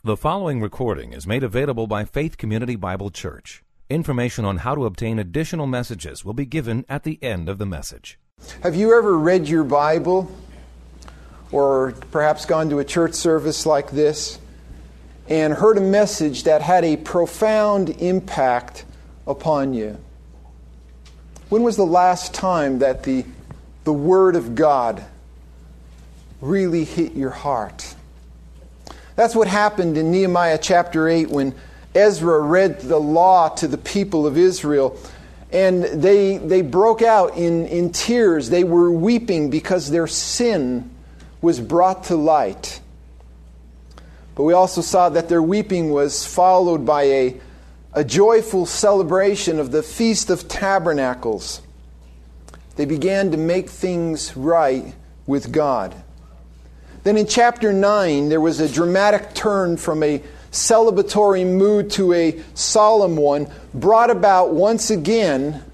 The following recording is made available by Faith Community Bible Church. Information on how to obtain additional messages will be given at the end of the message. Have you ever read your Bible or perhaps gone to a church service like this and heard a message that had a profound impact upon you? When was the last time that the Word of God really hit your heart? That's what happened in Nehemiah chapter 8 when Ezra read the law to the people of Israel, and they broke out in tears. They were weeping because their sin was brought to light. But we also saw that their weeping was followed by a joyful celebration of the Feast of Tabernacles. They began to make things right with God. Then in chapter 9, there was a dramatic turn from a celebratory mood to a solemn one, brought about once again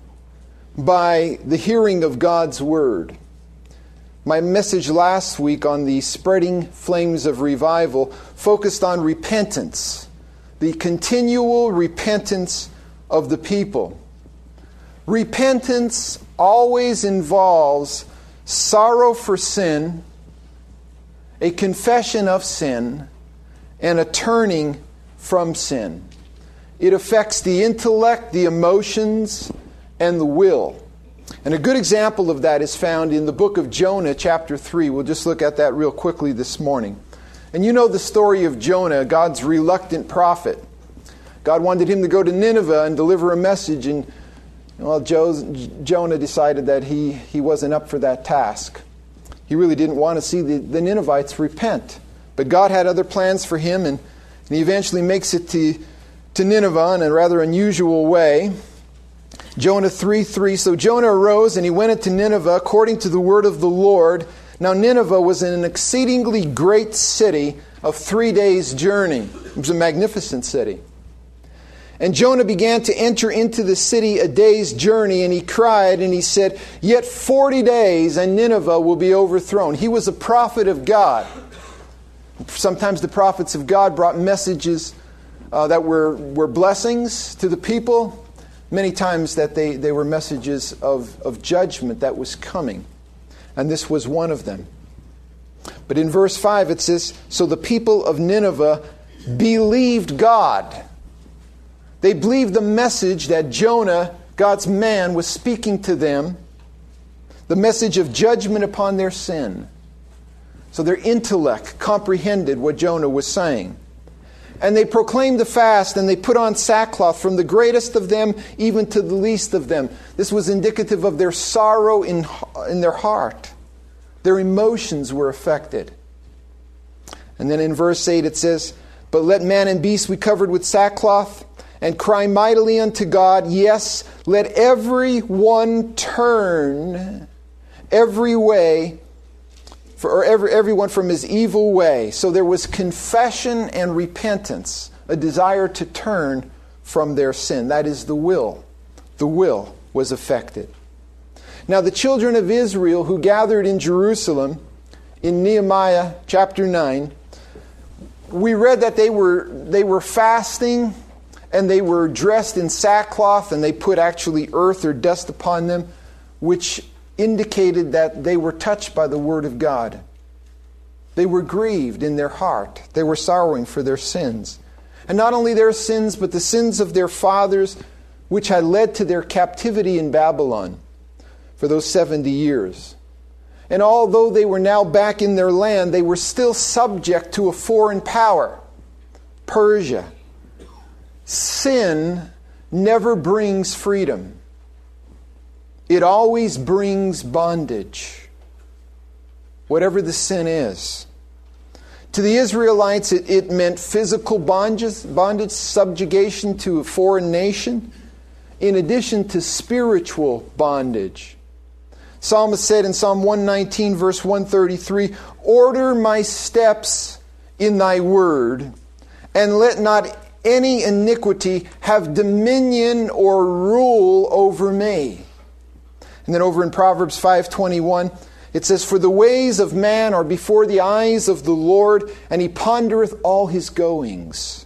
by the hearing of God's Word. My message last week on the spreading flames of revival focused on repentance, the continual repentance of the people. Repentance always involves sorrow for sin, a confession of sin, and a turning from sin. It affects the intellect, the emotions, and the will. And a good example of that is found in the book of Jonah, chapter 3. We'll just look at that real quickly this morning. And you know the story of Jonah, God's reluctant prophet. God wanted him to go to Nineveh and deliver a message, and Jonah decided that he wasn't up for that task. He really didn't want to see the Ninevites repent. But God had other plans for him, and he eventually makes it to Nineveh in a rather unusual way. Jonah 3:3, so Jonah arose and he went into Nineveh according to the word of the Lord. Now Nineveh was an exceedingly great city of 3 days' journey. It was a magnificent city. And Jonah began to enter into the city a day's journey, and he cried and he said, "Yet 40 days and Nineveh will be overthrown." He was a prophet of God. Sometimes the prophets of God brought messages that were blessings to the people. Many times that they were messages of judgment that was coming. And this was one of them. But in verse 5 it says, so the people of Nineveh believed God. They believed the message that Jonah, God's man, was speaking to them. The message of judgment upon their sin. So their intellect comprehended what Jonah was saying. And they proclaimed the fast, and they put on sackcloth from the greatest of them even to the least of them. This was indicative of their sorrow in their heart. Their emotions were affected. And then in verse 8 it says, but let man and beast be covered with sackcloth, and cry mightily unto God. Yes, let every one turn everyone from his evil way. So there was confession and repentance, a desire to turn from their sin. That is the will. The will was affected. Now the children of Israel who gathered in Jerusalem in Nehemiah chapter 9, we read that they were fasting, and they were dressed in sackcloth, and they put actually earth or dust upon them, which indicated that they were touched by the Word of God. They were grieved in their heart. They were sorrowing for their sins. And not only their sins, but the sins of their fathers, which had led to their captivity in Babylon for those 70 years. And although they were now back in their land, they were still subject to a foreign power, Persia. Sin never brings freedom. It always brings bondage, whatever the sin is. To the Israelites, it meant physical bondage, subjugation to a foreign nation, in addition to spiritual bondage. Psalmist said in Psalm 119, verse 133, order my steps in thy word, and let not any iniquity have dominion or rule over me. And then over in Proverbs 5:21, It says, "For the ways of man are before the eyes of the Lord, and he pondereth all his goings."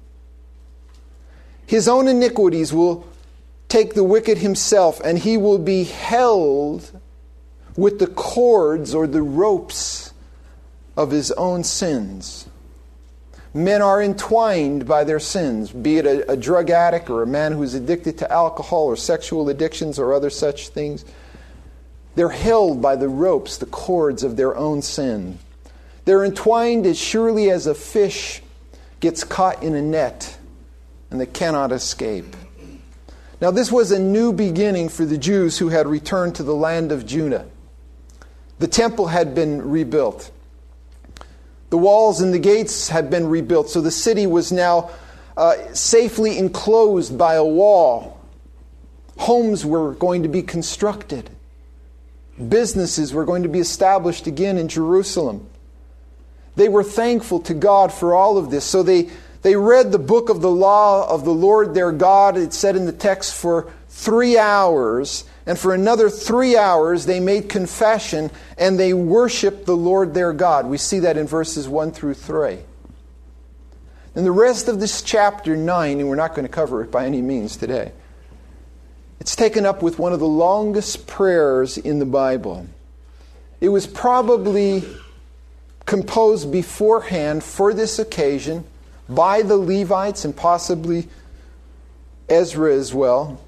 His own iniquities will take the wicked himself, and he will be held with the cords or the ropes of his own sins. Men are entwined by their sins, be it a drug addict or a man who's addicted to alcohol or sexual addictions or other such things. They're held by the ropes, the cords of their own sin. They're entwined as surely as a fish gets caught in a net and they cannot escape. Now, this was a new beginning for the Jews who had returned to the land of Judah. The temple had been rebuilt. The walls and the gates had been rebuilt, so the city was now safely enclosed by a wall. Homes were going to be constructed. Businesses were going to be established again in Jerusalem. They were thankful to God for all of this, so they read the book of the law of the Lord their God, it said in the text, for 3 hours. And for another 3 hours they made confession and they worshiped the Lord their God. We see that in verses 1 through 3. And the rest of this chapter 9, and we're not going to cover it by any means today, it's taken up with one of the longest prayers in the Bible. It was probably composed beforehand for this occasion by the Levites and possibly Ezra as well.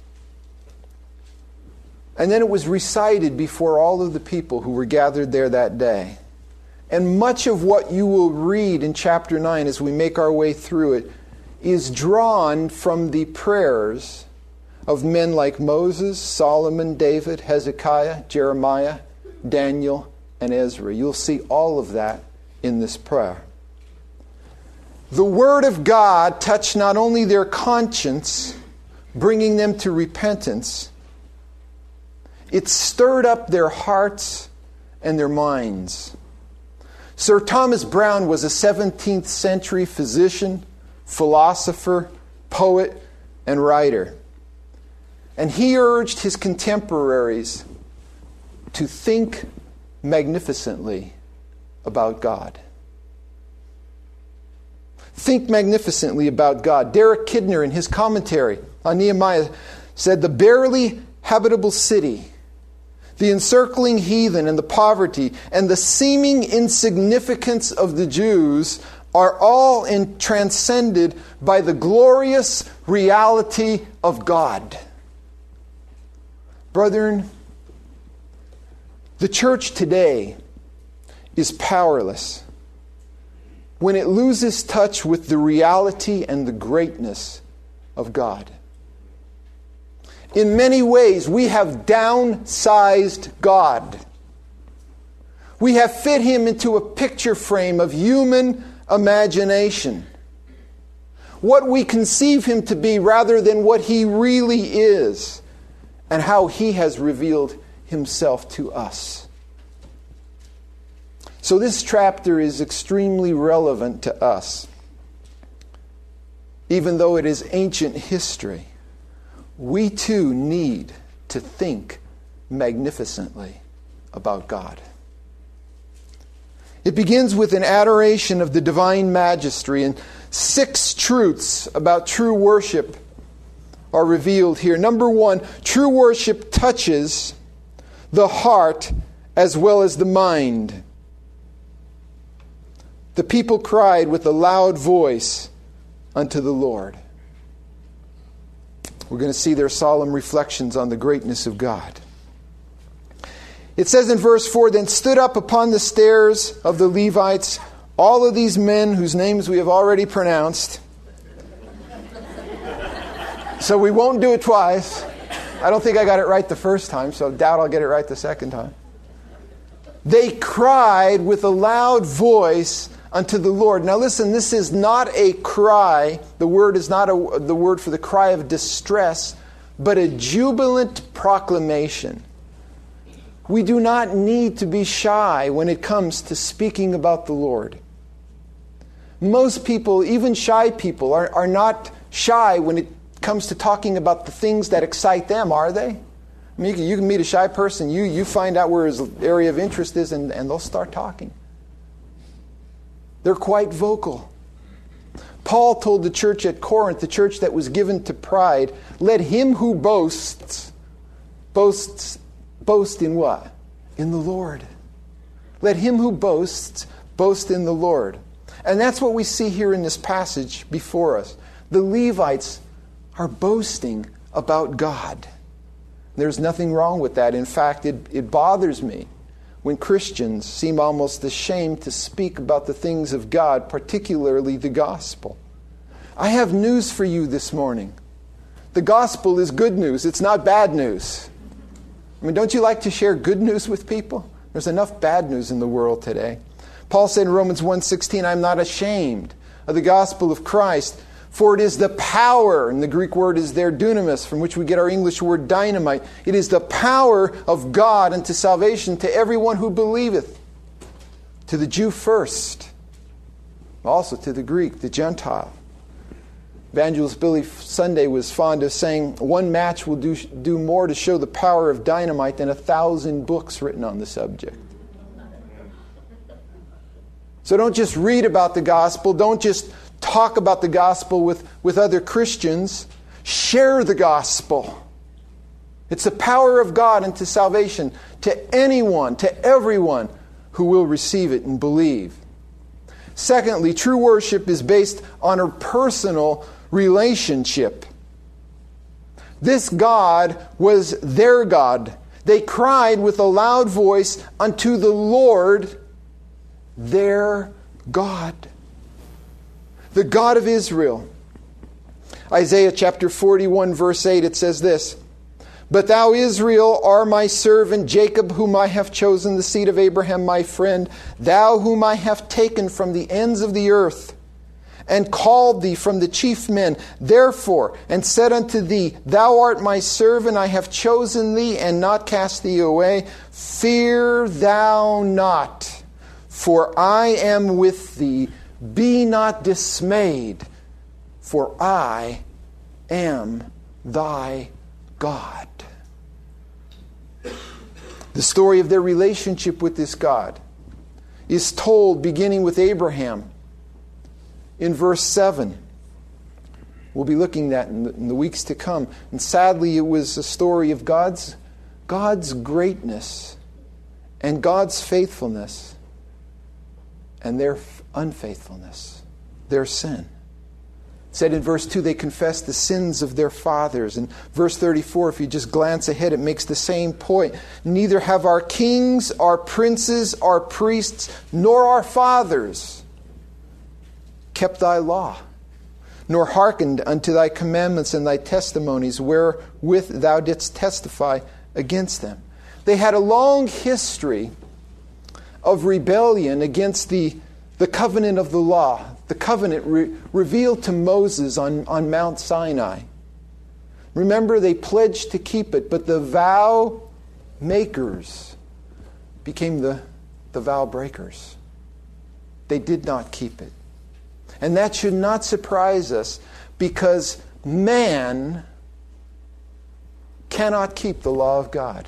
And then it was recited before all of the people who were gathered there that day. And much of what you will read in chapter 9 as we make our way through it is drawn from the prayers of men like Moses, Solomon, David, Hezekiah, Jeremiah, Daniel, and Ezra. You'll see all of that in this prayer. The Word of God touched not only their conscience, bringing them to repentance, it stirred up their hearts and their minds. Sir Thomas Browne was a 17th century physician, philosopher, poet, and writer. And he urged his contemporaries to think magnificently about God. Think magnificently about God. Derek Kidner, in his commentary on Nehemiah, said, "The barely habitable city, the encircling heathen and the poverty and the seeming insignificance of the Jews are all transcended by the glorious reality of God." Brethren, the church today is powerless when it loses touch with the reality and the greatness of God. In many ways, we have downsized God. We have fit Him into a picture frame of human imagination. What we conceive Him to be rather than what He really is, and how He has revealed Himself to us. So this chapter is extremely relevant to us. Even though it is ancient history, we too need to think magnificently about God. It begins with an adoration of the divine majesty, and 6 truths about true worship are revealed here. Number 1, true worship touches the heart as well as the mind. The people cried with a loud voice unto the Lord. We're going to see their solemn reflections on the greatness of God. It says in verse 4, "Then stood up upon the stairs of the Levites all of these men whose names we have already pronounced." So we won't do it twice. I don't think I got it right the first time, so I doubt I'll get it right the second time. They cried with a loud voice unto the Lord. Now listen, this is not a cry. The word is not the word for the cry of distress, but a jubilant proclamation. We do not need to be shy when it comes to speaking about the Lord. Most people, even shy people, are not shy when it comes to talking about the things that excite them, are they? I mean, you can meet a shy person, you find out where his area of interest is, and they'll start talking. They're quite vocal. Paul told the church at Corinth, the church that was given to pride, let him who boasts boast in what? In the Lord. Let him who boasts boast in the Lord. And that's what we see here in this passage before us. The Levites are boasting about God. There's nothing wrong with that. In fact, it bothers me when Christians seem almost ashamed to speak about the things of God, particularly the gospel. I have news for you this morning. The gospel is good news. It's not bad news. I mean, don't you like to share good news with people? There's enough bad news in the world today. Paul said in Romans 1:16, I'm not ashamed of the gospel of Christ, for it is the power, and the Greek word is there dunamis, from which we get our English word dynamite. It is the power of God unto salvation to everyone who believeth. To the Jew first, also to the Greek, the Gentile. Evangelist Billy Sunday was fond of saying, one match will do more to show the power of dynamite than 1,000 books written on the subject. So don't just read about the gospel. Don't just talk about the gospel with other Christians. Share the gospel. It's the power of God unto salvation to anyone, to everyone who will receive it and believe. Secondly, true worship is based on a personal relationship. This God was their God. They cried with a loud voice unto the Lord, their God. The God of Israel. Isaiah chapter 41 verse 8, it says this, But thou, Israel, art my servant, Jacob, whom I have chosen, the seed of Abraham, my friend, thou whom I have taken from the ends of the earth, and called thee from the chief men. Therefore, and said unto thee, Thou art my servant, I have chosen thee, and not cast thee away. Fear thou not, for I am with thee. Be not dismayed, for I am thy God. The story of their relationship with this God is told beginning with Abraham in verse 7. We'll be looking at that in the weeks to come. And sadly, it was a story of God's greatness and God's faithfulness and their unfaithfulness, their sin. It said in verse 2, they confessed the sins of their fathers. In verse 34, if you just glance ahead, it makes the same point. Neither have our kings, our princes, our priests, nor our fathers kept thy law, nor hearkened unto thy commandments and thy testimonies, wherewith thou didst testify against them. They had a long history of rebellion against the covenant of the law, the covenant revealed to Moses on Mount Sinai. Remember, they pledged to keep it, but the vow makers became the vow breakers. They did not keep it. And that should not surprise us, because man cannot keep the law of God.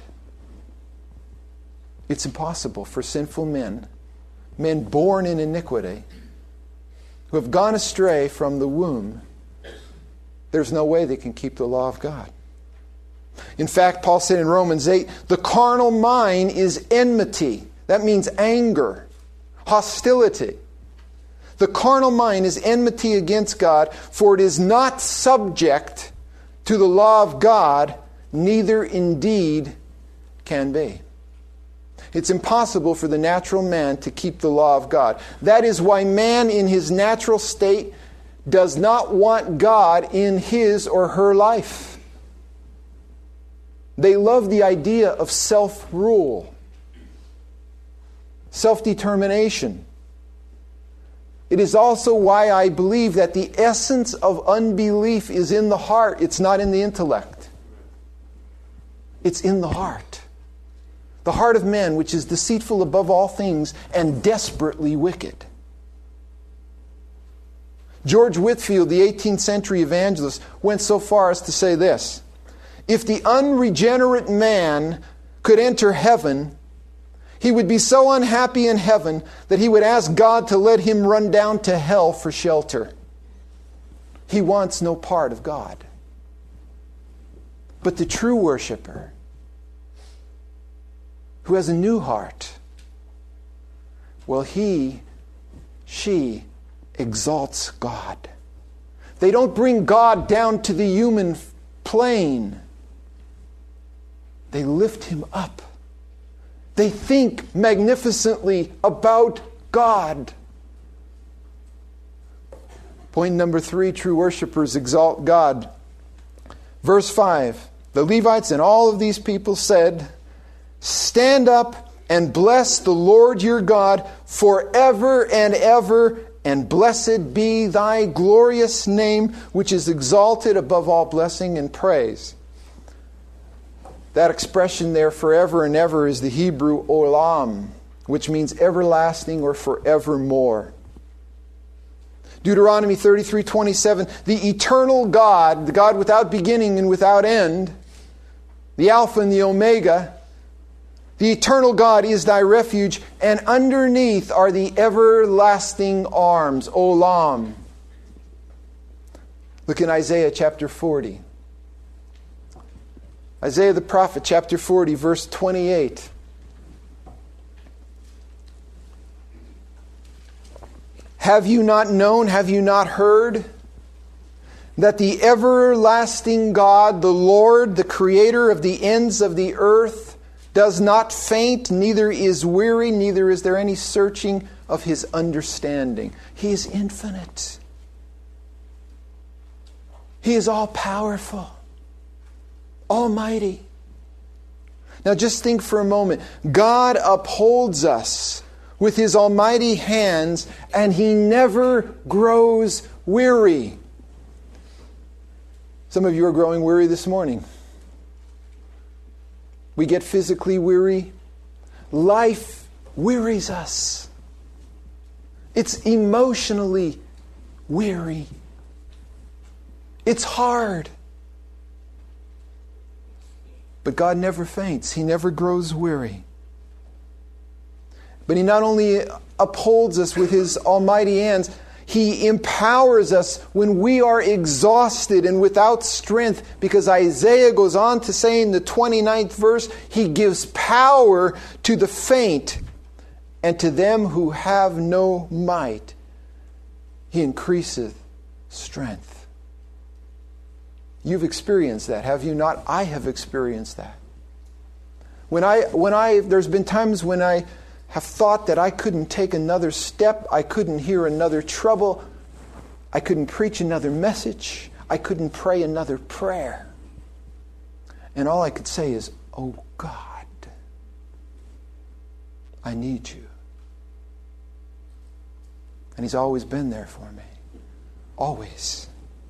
It's impossible for sinful men born in iniquity, who have gone astray from the womb. There's no way they can keep the law of God. In fact, Paul said in Romans 8, the carnal mind is enmity. That means anger, hostility. The carnal mind is enmity against God, for it is not subject to the law of God, neither indeed can be. It's impossible for the natural man to keep the law of God. That is why man in his natural state does not want God in his or her life. They love the idea of self-rule, self-determination. It is also why I believe that the essence of unbelief is in the heart. It's not in the intellect. It's in the heart. The heart of man, which is deceitful above all things and desperately wicked. George Whitefield, the 18th century evangelist, went so far as to say this: if the unregenerate man could enter heaven, he would be so unhappy in heaven that he would ask God to let him run down to hell for shelter. He wants no part of God. But the true worshiper, who has a new heart, well, she exalts God. They don't bring God down to the human plane. They lift him up. They think magnificently about God. Point number 3, true worshipers exalt God. Verse 5, the Levites and all of these people said, "Stand up and bless the Lord your God forever and ever, and blessed be thy glorious name, which is exalted above all blessing and praise." That expression there, forever and ever, is the Hebrew olam, which means everlasting or forevermore. Deuteronomy 33:27, the eternal God, the God without beginning and without end, the Alpha and the Omega, the eternal God is thy refuge, and underneath are the everlasting arms, olam. Look in Isaiah chapter 40. Isaiah the prophet, chapter 40, verse 28. Have you not known, have you not heard, that the everlasting God, the Lord, the creator of the ends of the earth, does not faint, neither is weary, neither is there any searching of his understanding. He is infinite. He is all-powerful, almighty. Now just think for a moment. God upholds us with his almighty hands, and he never grows weary. Some of you are growing weary this morning. We get physically weary. Life wearies us. It's emotionally weary. It's hard. But God never faints. He never grows weary. But he not only upholds us with his almighty hands, he empowers us when we are exhausted and without strength, because Isaiah goes on to say in the 29th verse, he gives power to the faint, and to them who have no might, he increaseth strength. You've experienced that, have you not? I have experienced that. There's been times when I have thought that I couldn't take another step, I couldn't hear another trouble, I couldn't preach another message, I couldn't pray another prayer. And all I could say is, "Oh God, I need you." And he's always been there for me. Always.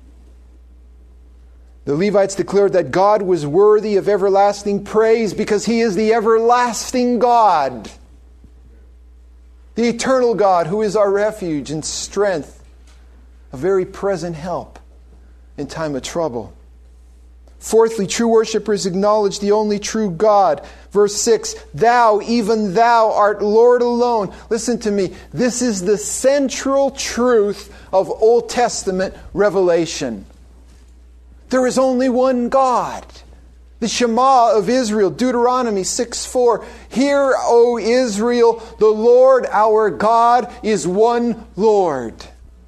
The Levites declared that God was worthy of everlasting praise because he is the everlasting God. The eternal God who is our refuge and strength, a very present help in time of trouble. Fourthly, true worshipers acknowledge the only true God. Verse 6, "Thou, even thou, art Lord alone." Listen to me. This is the central truth of Old Testament revelation. There is only one God. The Shema of Israel, Deuteronomy 6:4. "Hear, O Israel, the Lord our God is one Lord."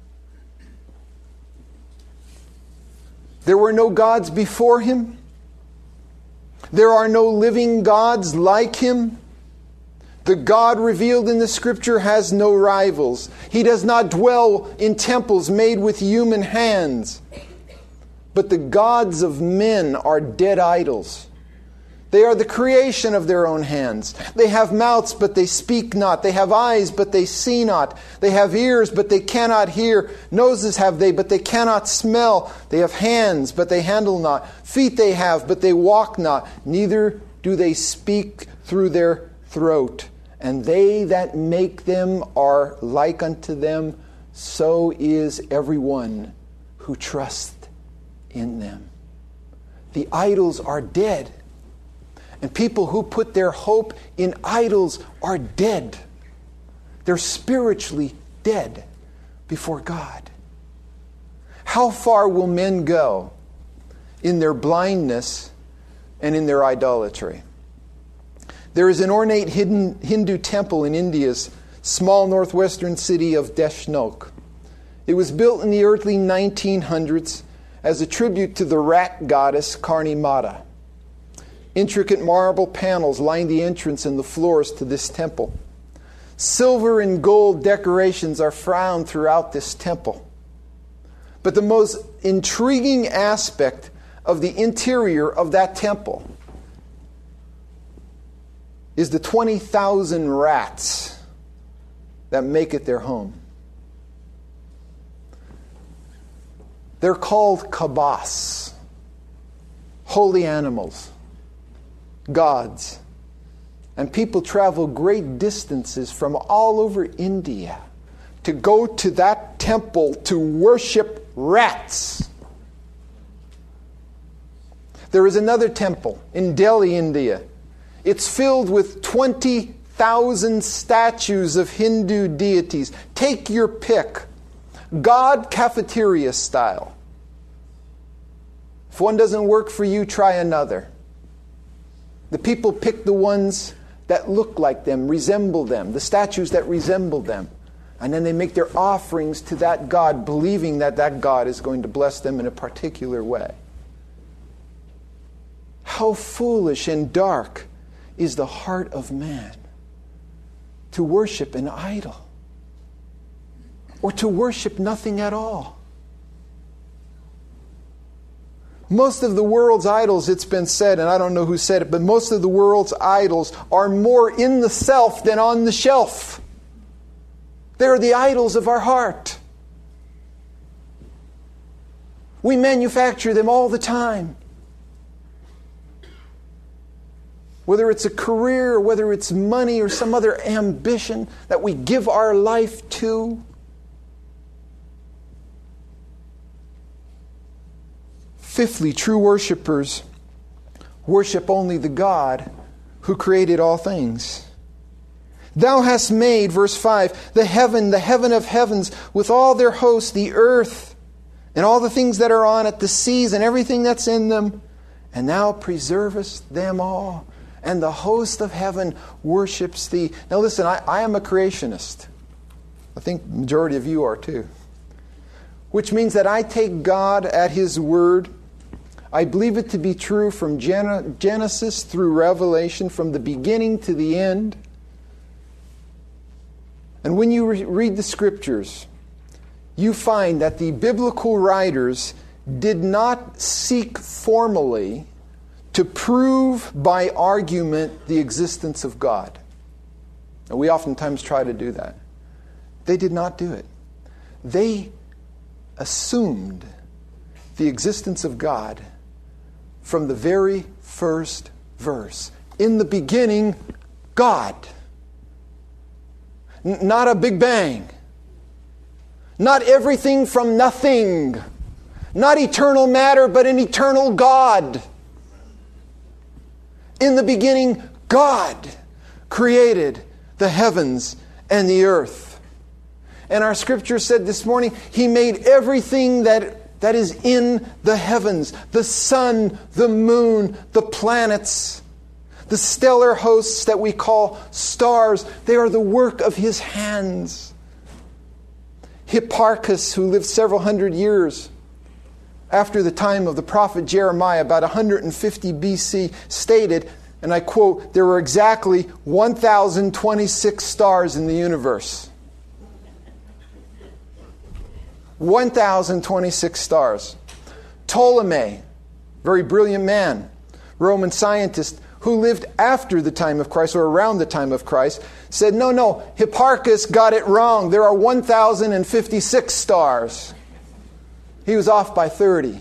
There were no gods before him. There are no living gods like him. The God revealed in the Scripture has no rivals. He does not dwell in temples made with human hands. But the gods of men are dead idols. They are the creation of their own hands. They have mouths, but they speak not. They have eyes, but they see not. They have ears, but they cannot hear. Noses have they, but they cannot smell. They have hands, but they handle not. Feet they have, but they walk not. Neither do they speak through their throat. And they that make them are like unto them. So is everyone who trusts in them. The idols are dead. And people who put their hope in idols are dead. They're spiritually dead before God. How far will men go in their blindness and in their idolatry? There is an ornate Hindu temple in India's small northwestern city of Deshnok. It was built in the early 1900s as a tribute to the rat goddess Karni Mata. Intricate marble panels line the entrance and the floors to this temple. Silver and gold decorations are found throughout this temple. But the most intriguing aspect of the interior of that temple is the 20,000 rats that make it their home. They're called kabas, holy animals, gods. And people travel great distances from all over India to go to that temple to worship rats. There is another temple in Delhi, India. It's filled with 20,000 statues of Hindu deities. Take your pick. God cafeteria style. If one doesn't work for you, try another. The people pick the ones that look like them, resemble them, the statues that resemble them. And then they make their offerings to that God, believing that that God is going to bless them in a particular way. How foolish and dark is the heart of man to worship an idol, or to worship nothing at all. Most of the world's idols, it's been said, and I don't know who said it, but most of the world's idols are more in the self than on the shelf. They're the idols of our heart. We manufacture them all the time. Whether it's a career, or whether it's money, or some other ambition that we give our life to. Fifthly, true worshipers worship only the God who created all things. Thou hast made, verse 5, the heaven of heavens, with all their hosts, the earth, and all the things that are on it, the seas, and everything that's in them. And thou preservest them all. And the host of heaven worships thee. Now listen, I am a creationist. I think the majority of you are too. Which means that I take God at His word. I believe it to be true from Genesis through Revelation, from the beginning to the end. And when you read the Scriptures, you find that the biblical writers did not seek formally to prove by argument the existence of God. And we oftentimes try to do that. They did not do it. They assumed the existence of God from the very first verse. In the beginning, God. Not a big bang. Not everything from nothing. Not eternal matter, but an eternal God. In the beginning, God created the heavens and the earth. And our scripture said this morning, He made everything that is in the heavens. The sun, the moon, the planets, the stellar hosts that we call stars. They are the work of His hands. Hipparchus, who lived several hundred years after the time of the prophet Jeremiah, about 150 BC, stated, and I quote, there were exactly 1,026 stars in the universe. 1,026 stars. Ptolemy, very brilliant man, Roman scientist, who lived after the time of Christ, or around the time of Christ, said, no, Hipparchus got it wrong. There are 1,056 stars. He was off by 30.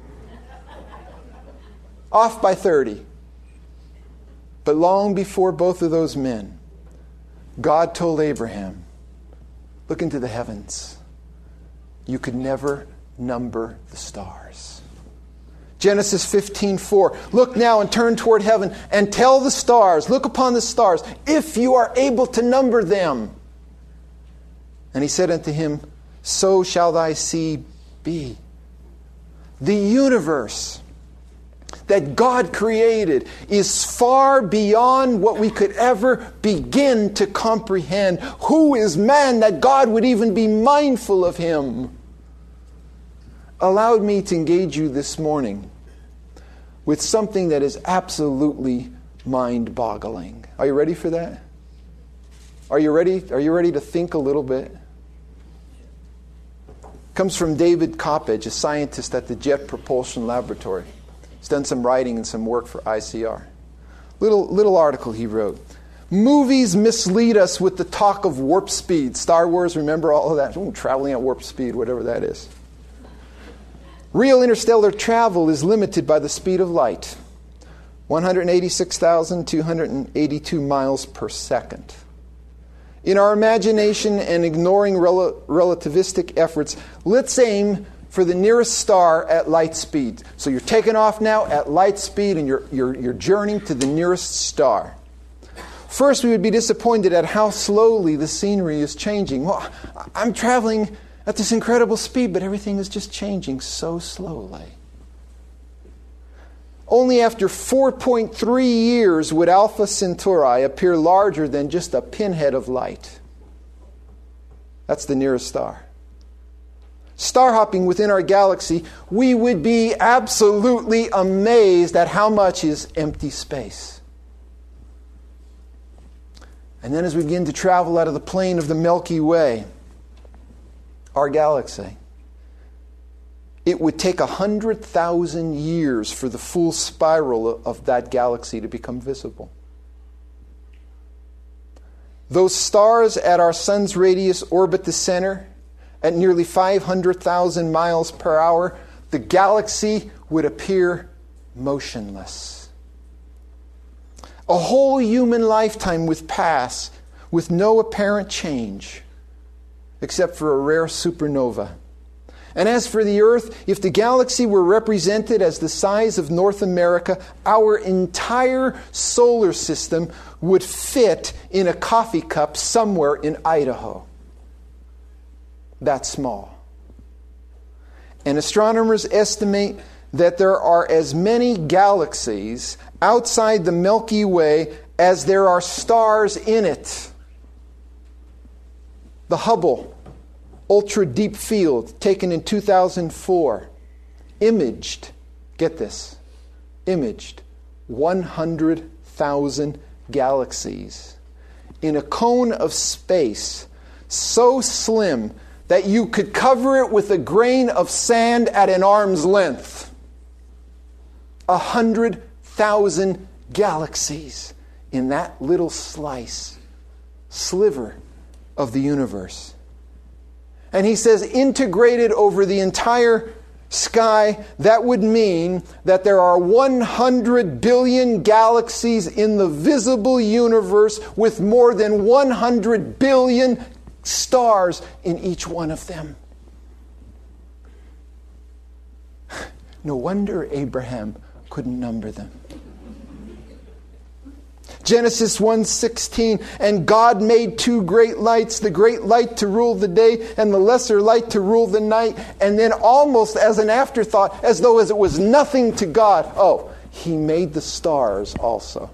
Off by 30. But long before both of those men, God told Abraham, look into the heavens. You could never number the stars. Genesis 15:4. Look now and turn toward heaven and tell the stars, look upon the stars, if you are able to number them. And he said unto him, so shall thy seed be. The universe that God created is far beyond what we could ever begin to comprehend. Who is man that God would even be mindful of him? Allowed me to engage you this morning with something that is absolutely mind-boggling. Are you ready for that? Are you ready? Are you ready to think a little bit? Comes from David Coppedge, a scientist at the Jet Propulsion Laboratory. He's done some writing and some work for ICR. Little article he wrote. Movies mislead us with the talk of warp speed. Star Wars, remember all of that? Ooh, traveling at warp speed, whatever that is. Real interstellar travel is limited by the speed of light, 186,282 miles per second. In our imagination and ignoring relativistic efforts, let's aim for the nearest star at light speed. So you're taking off now at light speed and you're journeying to the nearest star. First, we would be disappointed at how slowly the scenery is changing. Well, I'm traveling at this incredible speed, but everything is just changing so slowly. Only after 4.3 years would Alpha Centauri appear larger than just a pinhead of light. That's the nearest star. Star hopping within our galaxy, we would be absolutely amazed at how much is empty space. And then as we begin to travel out of the plane of the Milky Way, our galaxy, it would take 100,000 years for the full spiral of that galaxy to become visible. Those stars at our sun's radius orbit the center at nearly 500,000 miles per hour. The galaxy would appear motionless. A whole human lifetime would pass with no apparent change, except for a rare supernova. And as for the Earth, if the galaxy were represented as the size of North America, our entire solar system would fit in a coffee cup somewhere in Idaho. That small. And astronomers estimate that there are as many galaxies outside the Milky Way as there are stars in it. The Hubble Ultra Deep Field, taken in 2004, imaged, get this, imaged 100,000 galaxies in a cone of space so slim that you could cover it with a grain of sand at an arm's length. 100,000 galaxies in that little sliver of the universe. And he says, integrated over the entire sky, that would mean that there are 100 billion galaxies in the visible universe with more than 100 billion stars in each one of them. No wonder Abraham couldn't number them. Genesis 1:16, and God made two great lights, the great light to rule the day and the lesser light to rule the night. And then almost as an afterthought, as though as it was nothing to God, oh, he made the stars also.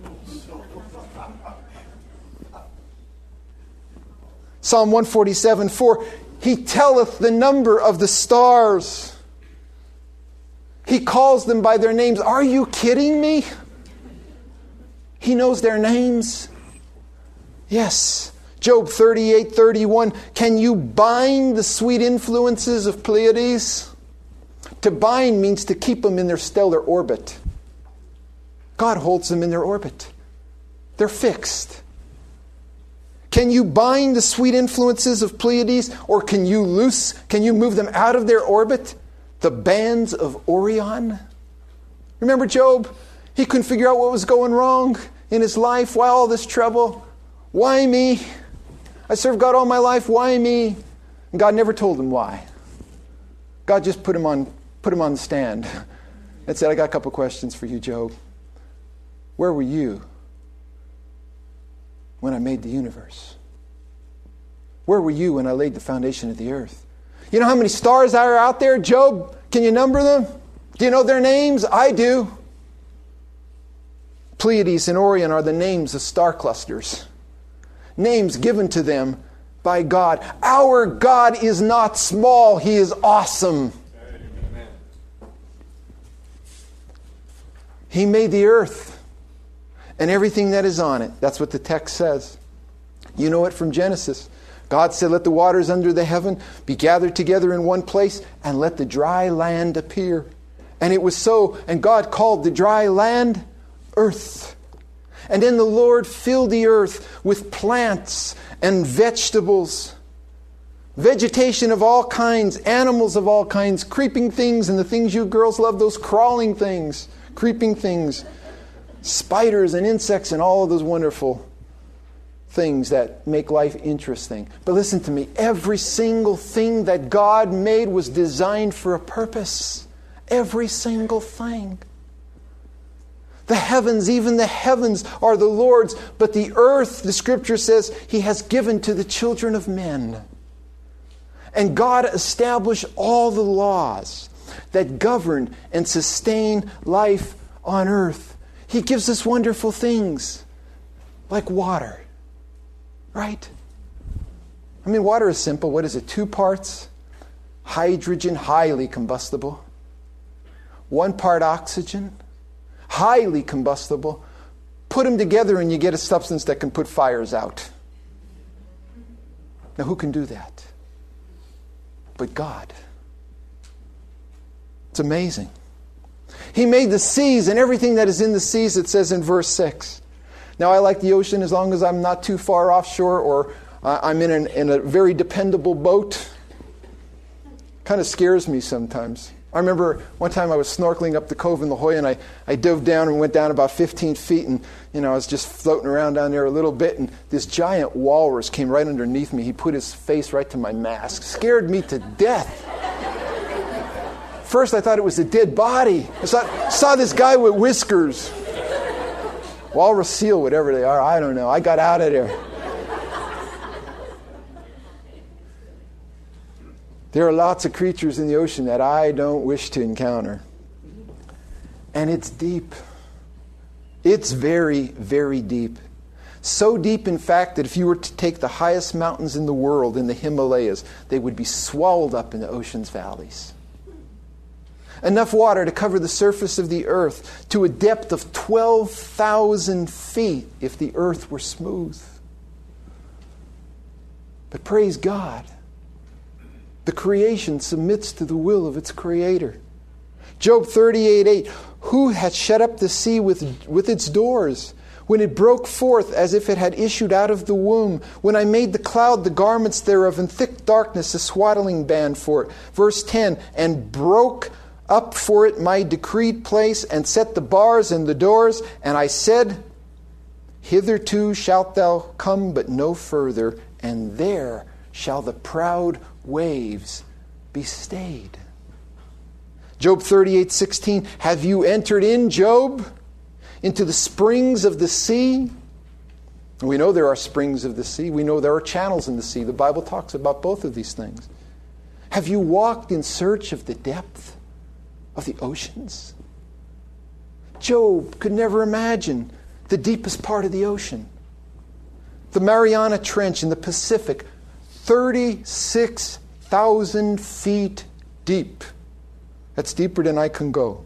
Psalm 147:4, he telleth the number of the stars. He calls them by their names. Are you kidding me? He knows their names. Yes. Job 38:31. Can you bind the sweet influences of Pleiades? To bind means to keep them in their stellar orbit. God holds them in their orbit. They're fixed. Can you bind the sweet influences of Pleiades? Or can you move them out of their orbit? The bands of Orion? Remember Job? He couldn't figure out what was going wrong in his life. Why all this trouble? Why me? I served God all my life. Why me? And God never told him why. God just put him on the stand. and said, I got a couple questions for you, Job. Where were you when I made the universe? Where were you when I laid the foundation of the earth? You know how many stars are out there, Job? Can you number them? Do you know their names? I do. Pleiades and Orion are the names of star clusters. Names given to them by God. Our God is not small. He is awesome. Amen. He made the earth and everything that is on it. That's what the text says. You know it from Genesis. God said, let the waters under the heaven be gathered together in one place, and let the dry land appear. And it was so. And God called the dry land earth. And then the Lord filled the earth with plants and vegetables, vegetation of all kinds, animals of all kinds, creeping things, and the things you girls love, those crawling things, creeping things, spiders and insects and all of those wonderful things that make life interesting. But listen to me, every single thing that God made was designed for a purpose. Every single thing. The heavens, even the heavens are the Lord's, but the earth, the Scripture says, He has given to the children of men. And God established all the laws that govern and sustain life on earth. He gives us wonderful things like water. Right? I mean, water is simple. What is it? 2 parts hydrogen, highly combustible. 1 part oxygen, highly combustible. Put them together and you get a substance that can put fires out. Now, who can do that? But God. It's amazing. He made the seas and everything that is in the seas, it says in verse 6. Now, I like the ocean as long as I'm not too far offshore or I'm in a very dependable boat. Kind of scares me sometimes. I remember one time I was snorkeling up the cove in La Jolla, and I dove down and went down about 15 feet, and I was just floating around down there a little bit, and this giant walrus came right underneath me. He put his face right to my mask. Scared me to death. First I thought it was a dead body. I saw this guy with whiskers. Walrus, seal, whatever they are, I don't know. I got out of there. There are lots of creatures in the ocean that I don't wish to encounter. And it's deep. It's very, very deep. So deep, in fact, that if you were to take the highest mountains in the world, in the Himalayas, they would be swallowed up in the ocean's valleys. Enough water to cover the surface of the earth to a depth of 12,000 feet if the earth were smooth. But praise God, the creation submits to the will of its Creator. Job 38:8, who had shut up the sea with its doors, when it broke forth as if it had issued out of the womb, when I made the cloud the garments thereof, and thick darkness a swaddling band for it. Verse 10, and broke up for it my decreed place, and set the bars and the doors, and I said, hitherto shalt thou come, but no further, and there shall the proud waves be stayed. Job 38:16, have you entered in, Job, into the springs of the sea? We know there are springs of the sea. We know there are channels in the sea. The Bible talks about both of these things. Have you walked in search of the depth of the oceans? Job could never imagine the deepest part of the ocean. The Mariana Trench in the Pacific, 36,000 feet deep. That's deeper than I can go.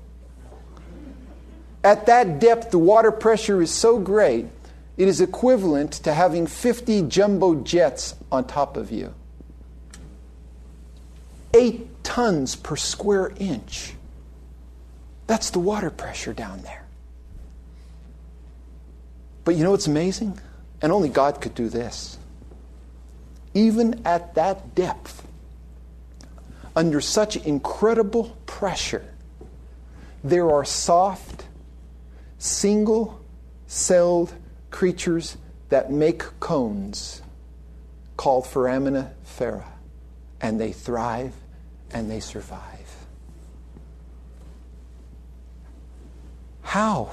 At that depth, the water pressure is so great, it is equivalent to having 50 jumbo jets on top of you. 8 tons per square inch. That's the water pressure down there. But you know what's amazing? And only God could do this. Even at that depth, under such incredible pressure, there are soft, single-celled creatures that make cones called foraminifera, and they thrive and they survive. How?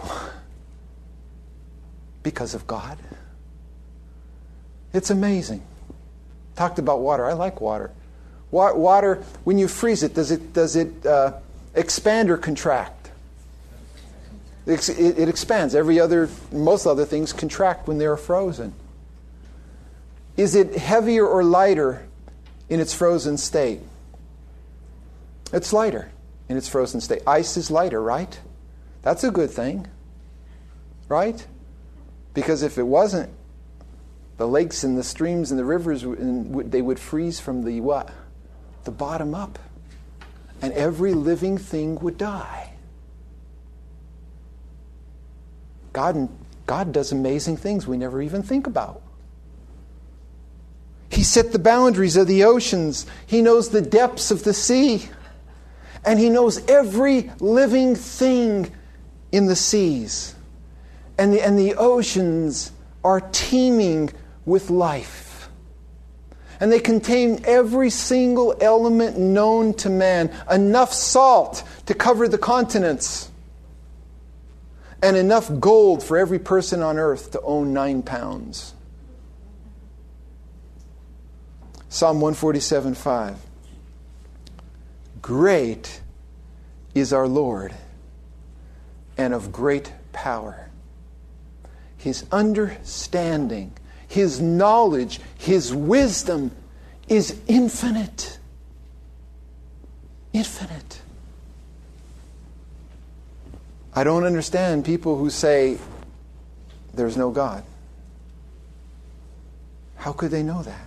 Because of God. It's amazing. Talked about water. I like water. Water, when you freeze it, does it expand or contract? It expands. Most other things contract when they're frozen. Is it heavier or lighter in its frozen state? It's lighter in its frozen state. Ice is lighter, right? That's a good thing, right? Because if it wasn't, the lakes and the streams and the rivers, they would freeze from the what? The bottom up. And every living thing would die. God does amazing things we never even think about. He set the boundaries of the oceans. He knows the depths of the sea. And He knows every living thing in the seas. And the oceans are teeming with life. And they contain every single element known to man. Enough salt to cover the continents. And enough gold for every person on earth to own 9 pounds. Psalm 147:5. Great is our Lord, and of great power. His understanding, His knowledge, His wisdom is infinite. Infinite. I don't understand people who say there's no God. How could they know that?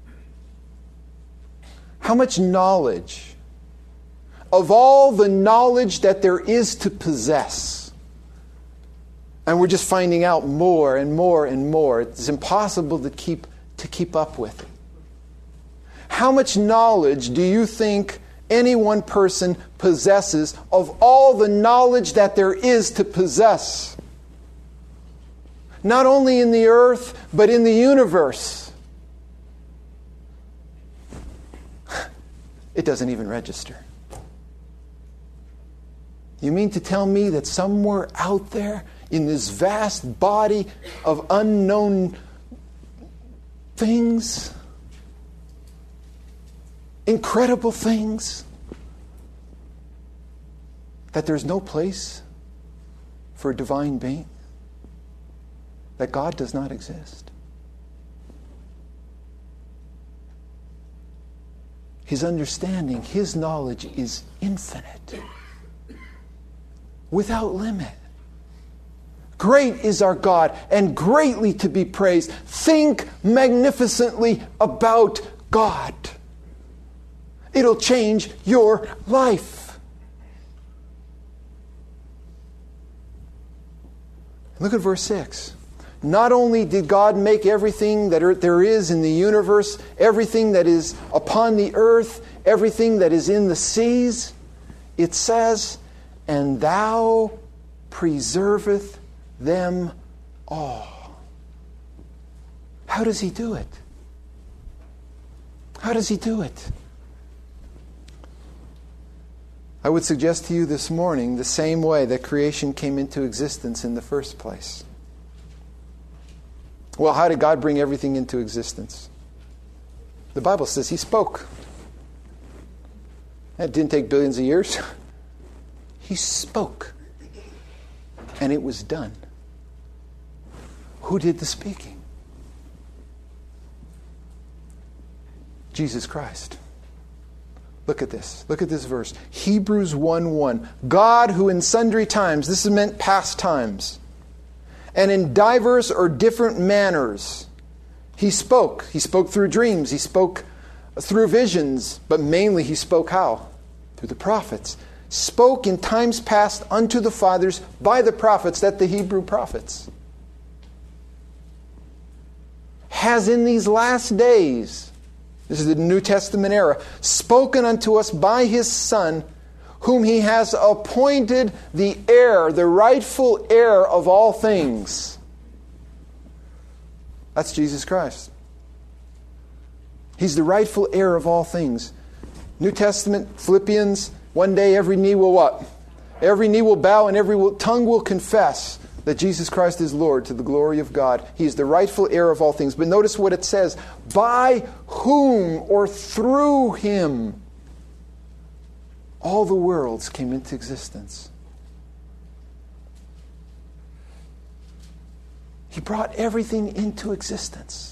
How much knowledge, of all the knowledge that there is to possess, and we're just finding out more and more and more, it's impossible to keep up with it. How much knowledge do you think any one person possesses of all the knowledge that there is to possess? Not only in the earth, but in the universe. It doesn't even register. You mean to tell me that somewhere out there in this vast body of unknown things, incredible things, that there's no place for a divine being? That God does not exist? His understanding, His knowledge is infinite, without limit. Great is our God, and greatly to be praised. Think magnificently about God. It'll change your life. Look at verse 6. Not only did God make everything that there is in the universe, everything that is upon the earth, everything that is in the seas, it says, and Thou preserveth them all. How does He do it? How does He do it? I would suggest to you this morning the same way that creation came into existence in the first place. Well, how did God bring everything into existence? The Bible says He spoke. That didn't take billions of years. He spoke. And it was done. Who did the speaking? Jesus Christ. Look at this. Look at this verse. Hebrews 1:1. God who in sundry times, this is meant past times, and in diverse or different manners, He spoke. He spoke through dreams. He spoke through visions. But mainly He spoke how? Through the prophets. Spoke in times past unto the fathers by the prophets, that the Hebrew prophets. Has in these last days, this is the New Testament era, spoken unto us by His Son, whom He has appointed the heir, the rightful heir of all things. That's Jesus Christ. He's the rightful heir of all things. New Testament, Philippians, one day every knee will what? Every knee will bow and every tongue will confess that Jesus Christ is Lord to the glory of God. He is the rightful heir of all things. But notice what it says. By whom or through him all the worlds came into existence. He brought everything into existence.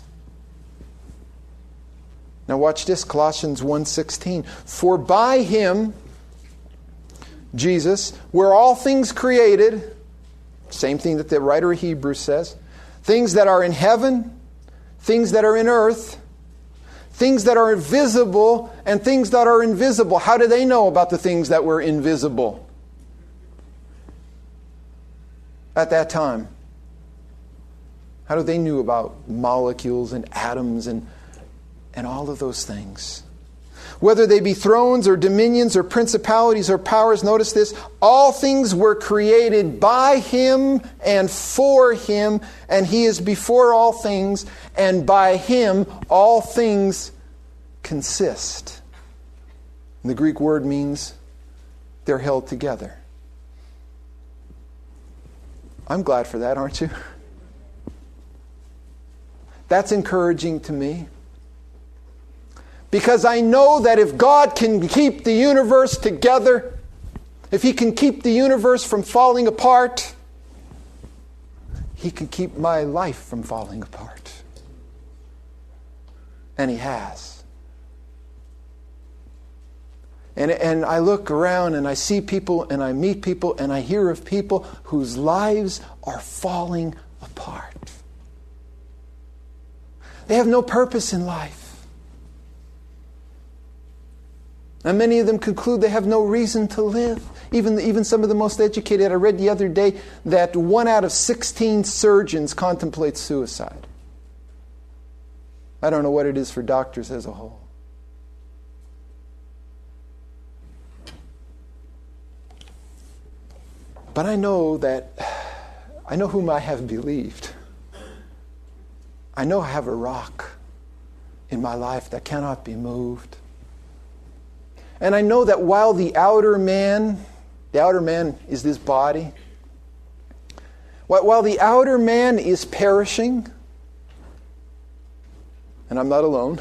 Now watch this, Colossians 1:16. For by him, Jesus, were all things created, same thing that the writer of Hebrews says, things that are in heaven, things that are in earth, things that are visible, and things that are invisible. How do they know about the things that were invisible at that time? How do they knew about molecules and atoms and all of those things? Whether they be thrones or dominions or principalities or powers, notice this, all things were created by him and for him, and he is before all things, and by him all things consist. And the Greek word means they're held together. I'm glad for that, aren't you? That's encouraging to me. Because I know that if God can keep the universe together, if he can keep the universe from falling apart, he can keep my life from falling apart. And he has. And I look around and I see people and I meet people and I hear of people whose lives are falling apart. They have no purpose in life. And many of them conclude they have no reason to live. Even some of the most educated. I read the other day that 1 out of 16 surgeons contemplate suicide. I don't know what it is for doctors as a whole. But I know whom I have believed. I know I have a rock in my life that cannot be moved. And I know that while the outer man is this body, while the outer man is perishing, and I'm not alone,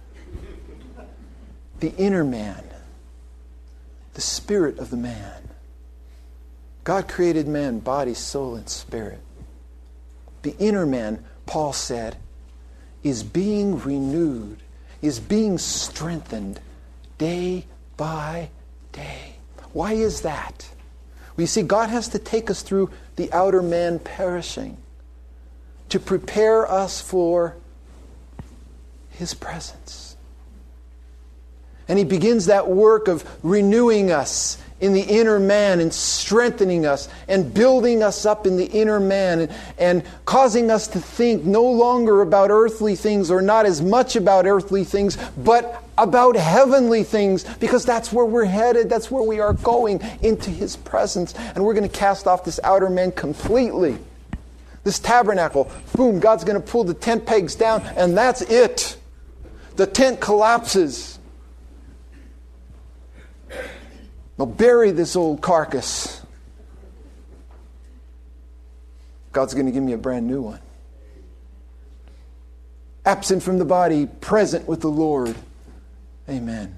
the inner man, the spirit of the man, God created man, body, soul, and spirit. The inner man, Paul said, is being renewed, is being strengthened day by day. Why is that? Well, you see, God has to take us through the outer man perishing to prepare us for his presence. And he begins that work of renewing us in the inner man and strengthening us and building us up in the inner man and causing us to think no longer about earthly things or not as much about earthly things, but about heavenly things, because that's where we're headed. That's where we are going, into his presence. And we're going to cast off this outer man completely. This tabernacle, boom, God's going to pull the tent pegs down and that's it. The tent collapses. They'll bury this old carcass. God's going to give me a brand new one. Absent from the body, present with the Lord. Amen.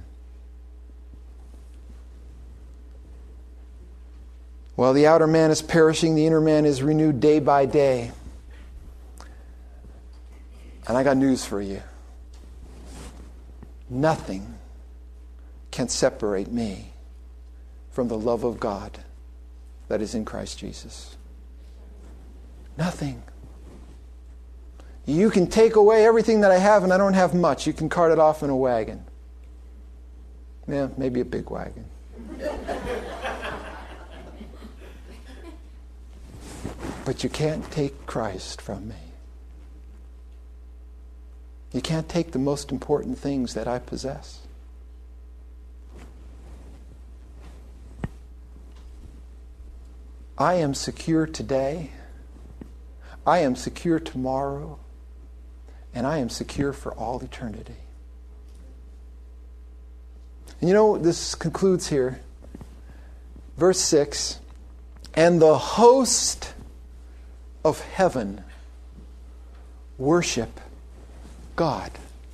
While the outer man is perishing, the inner man is renewed day by day. And I got news for you. Nothing can separate me from the love of God that is in Christ Jesus. Nothing. You can take away everything that I have and I don't have much. You can cart it off in a wagon. Yeah, maybe a big wagon. But you can't take Christ from me. You can't take the most important things that I possess. I am secure today. I am secure tomorrow. And I am secure for all eternity. And you know, this concludes here. Verse 6, and the host of heaven worship God.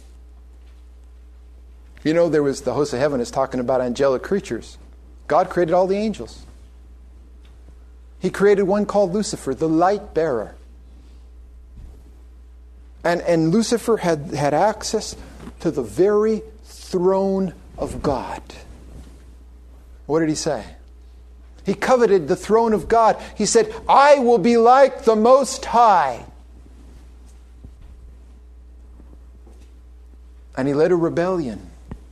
You know, the host of heaven is talking about angelic creatures. God created all the angels. He created one called Lucifer, the light bearer. And Lucifer had access to the very throne of God. What did he say? He coveted the throne of God. He said, I will be like the Most High. And he led a rebellion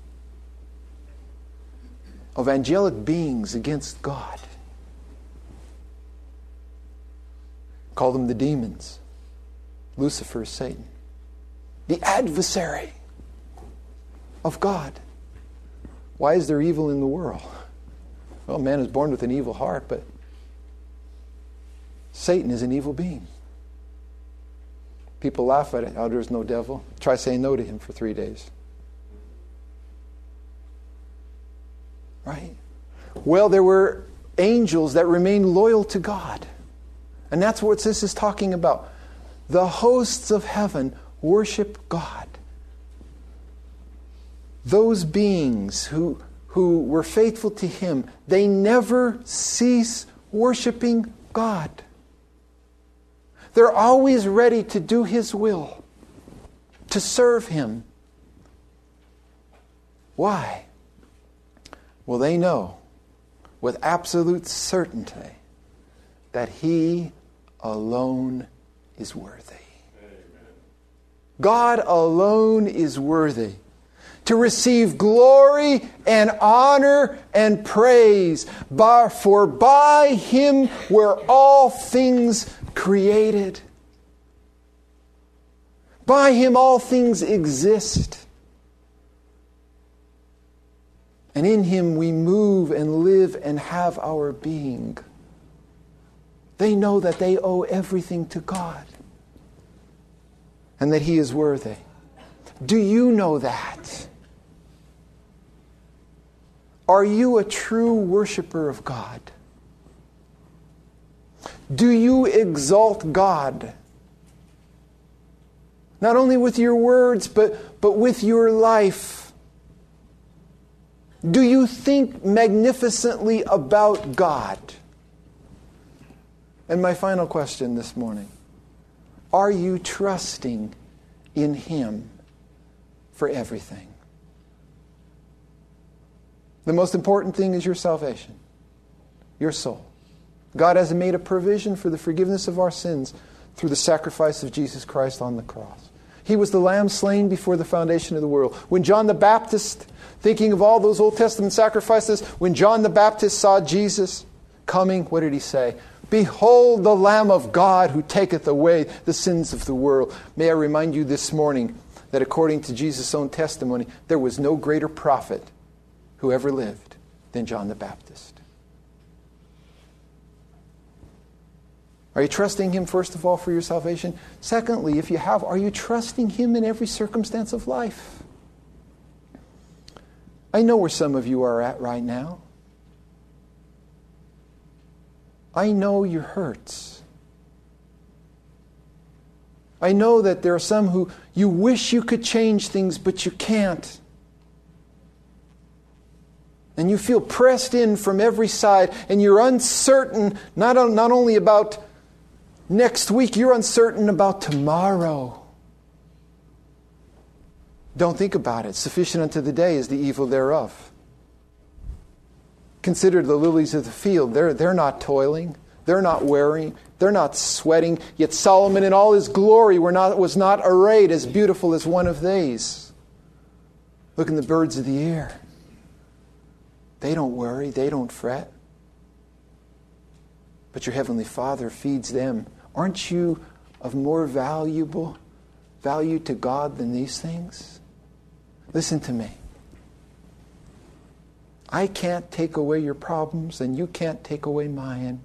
of angelic beings against God. Called them the demons. Lucifer is Satan. The adversary of God. Why is there evil in the world? Well, man is born with an evil heart, but Satan is an evil being. People laugh at it. Oh, there's no devil. Try saying no to him for 3 days. Right? Well, there were angels that remained loyal to God. And that's what this is talking about. The hosts of heaven worship God. Those beings who were faithful to Him, they never cease worshiping God. They're always ready to do His will, to serve Him. Why? Well, they know with absolute certainty that He alone is worthy. Amen. God alone is worthy to receive glory and honor and praise. For by Him were all things created. By Him all things exist. And in Him we move and live and have our being. They know that they owe everything to God. And that He is worthy. Do you know that? Are you a true worshiper of God? Do you exalt God? Not only with your words, but with your life. Do you think magnificently about God? And my final question this morning. Are you trusting in Him for everything? The most important thing is your salvation, your soul. God has made a provision for the forgiveness of our sins through the sacrifice of Jesus Christ on the cross. He was the lamb slain before the foundation of the world. When John the Baptist, thinking of all those Old Testament sacrifices, when John the Baptist saw Jesus coming, what did he say? Behold the Lamb of God who taketh away the sins of the world. May I remind you this morning that according to Jesus' own testimony, there was no greater prophet who ever lived than John the Baptist. Are you trusting Him, first of all, for your salvation? Secondly, if you have, are you trusting Him in every circumstance of life? I know where some of you are at right now. I know your hurts. I know that there are some who you wish you could change things, but you can't. And you feel pressed in from every side, and you're uncertain not only about next week, you're uncertain about tomorrow. Don't think about it. Sufficient unto the day is the evil thereof. Consider the lilies of the field. They're not toiling. They're not wearing. They're not sweating. Yet Solomon in all his glory was not arrayed as beautiful as one of these. Look at the birds of the air. They don't worry. They don't fret. But your Heavenly Father feeds them. Aren't you of more value to God than these things? Listen to me. I can't take away your problems, and you can't take away mine.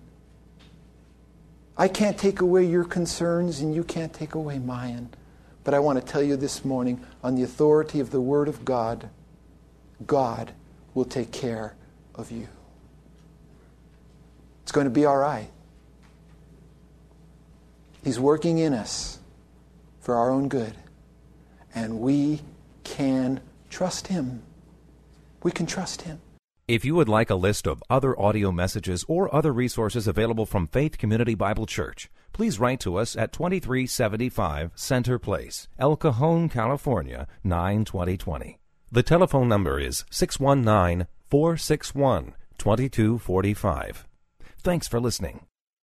I can't take away your concerns, and you can't take away mine. But I want to tell you this morning, on the authority of the Word of God, God will take care of you. going to be all right. He's working in us for our own good. And we can trust Him. We can trust Him. If you would like a list of other audio messages or other resources available from Faith Community Bible Church, please write to us at 2375 Center Place, El Cajon, California, 92020. The telephone number is 619-461-2245. Thanks for listening.